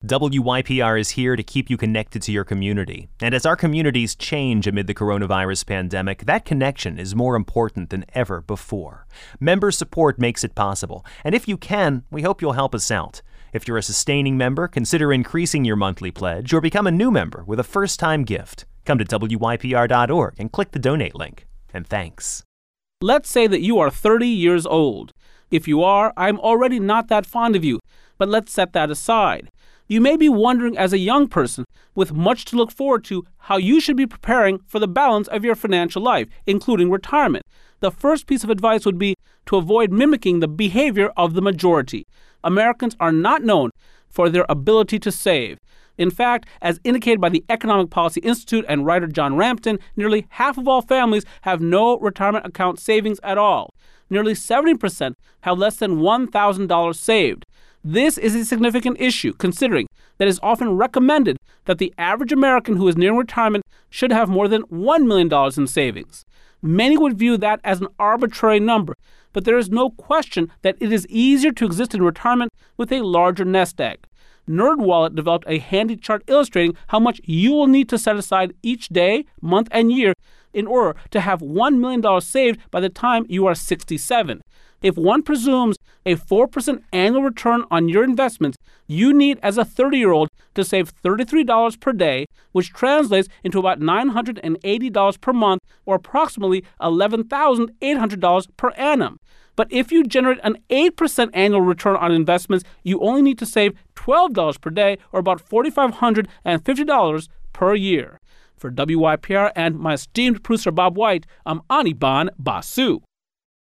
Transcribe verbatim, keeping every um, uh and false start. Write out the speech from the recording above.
W Y P R is here to keep you connected to your community. And as our communities change amid the coronavirus pandemic, that connection is more important than ever before. Member support makes it possible. And if you can, we hope you'll help us out. If you're a sustaining member, consider increasing your monthly pledge or become a new member with a first-time gift. Come to W Y P R dot org and click the donate link. And thanks. Let's say that you are thirty years old. If you are, I'm already not that fond of you, but let's set that aside. You may be wondering as a young person with much to look forward to how you should be preparing for the balance of your financial life, including retirement. The first piece of advice would be to avoid mimicking the behavior of the majority. Americans are not known for their ability to save. In fact, as indicated by the Economic Policy Institute and writer John Rampton, nearly half of all families have no retirement account savings at all. Nearly seventy percent have less than one thousand dollars saved. This is a significant issue, considering that it is often recommended that the average American who is nearing retirement should have more than one million dollars in savings. Many would view that as an arbitrary number, but there is no question that it is easier to exist in retirement with a larger nest egg. NerdWallet developed a handy chart illustrating how much you will need to set aside each day, month, and year in order to have one million dollars saved by the time you are sixty-seven. If one presumes a four percent annual return on your investments, you need, as a thirty-year-old, to save thirty-three dollars per day, which translates into about nine hundred eighty dollars per month, or approximately eleven thousand eight hundred dollars per annum. But if you generate an eight percent annual return on investments, you only need to save twelve dollars per day, or about four thousand five hundred fifty dollars per year. For W Y P R and my esteemed producer Bob White, I'm Anirban Basu.